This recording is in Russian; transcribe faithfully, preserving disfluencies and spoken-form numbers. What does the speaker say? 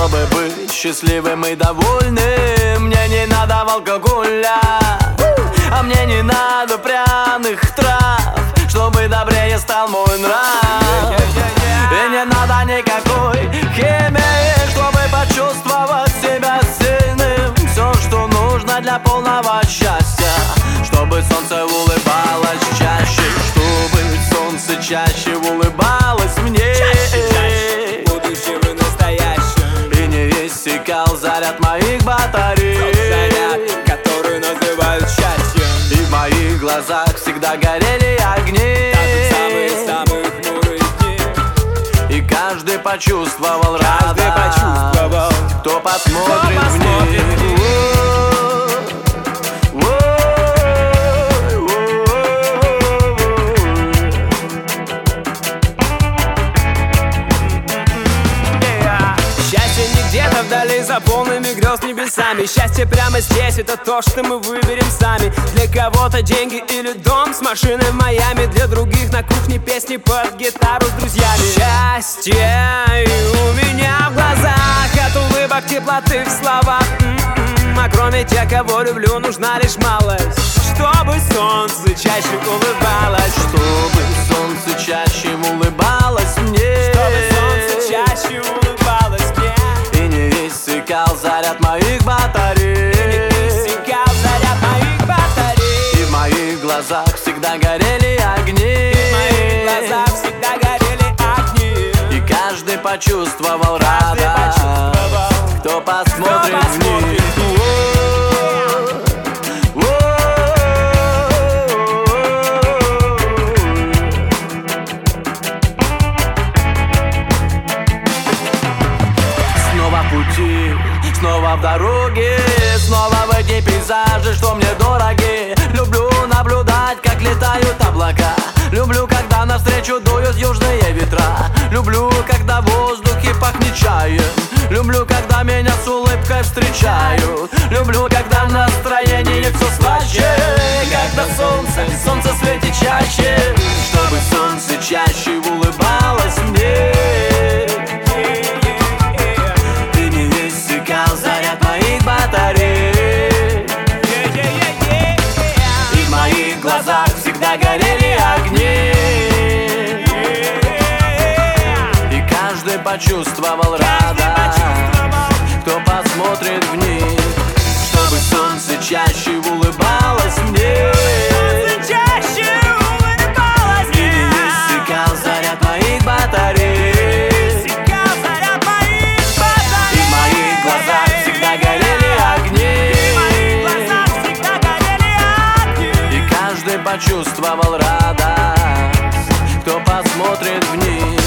чтобы быть счастливым и довольным. Мне не надо алкоголя, а мне не надо пряных трав, чтобы добрее стал мой нрав. И не надо никакой химии, чтобы почувствовать себя сильным. Все, что нужно для полного счастья, чтобы солнце улыбалось чаще, чтобы солнце чаще улыбалось мне. Чаще, в будущем и настоящем. И не иссякал заряд моих батарей. Тот заряд, который называют счастьем. И в моих глазах всегда горели огни. Даже самые-самые хмурые дни. И каждый почувствовал Каждый радость, почувствовал, кто посмотрит, кто посмотрит вниз. вниз. Где-то вдали за полными грез небесами. Счастье прямо здесь, это то, что мы выберем сами. Для кого-то деньги или дом с машиной в Майами. Для других на кухне песни под гитару с друзьями. Счастье и у меня в глазах, от улыбок, теплоты в словах. М-м-м. А кроме тех, кого люблю, нужна лишь малость, чтобы солнце чаще улыбалось. Чтобы солнце чаще улыбалось мне. Чтобы солнце чаще улыбалось мне. И не иссякал заряд моих батарей. И не иссякал заряд моих батарей. И в моих глазах всегда горели огни. И в моих глазах всегда горели огни. И каждый почувствовал Каждый радость, почувствовал, кто посмотрит кто посмотрит вниз. Снова в пути, снова в дороге, снова в эти пейзажи, что мне дороги. Люблю наблюдать, как летают облака. Люблю, когда навстречу дуют южные ветра. Люблю, когда в воздухе пахнет чаем. Люблю, когда меня с улыбкой встречают. Люблю, когда в настроении все слаще. Когда солнце, солнце светит чаще. Чтобы солнце чаще улыбалось мне. И не иссякал заряд моих батарей. И в моих глазах всегда горели огни. И каждый почувствовал радость, кто посмотрит вниз. Чтобы солнце чаще улыбалось мне. И не иссякал заряд моих батарей. И в моих глазах всегда горели огни. И каждый почувствовал радость, кто посмотрит вниз.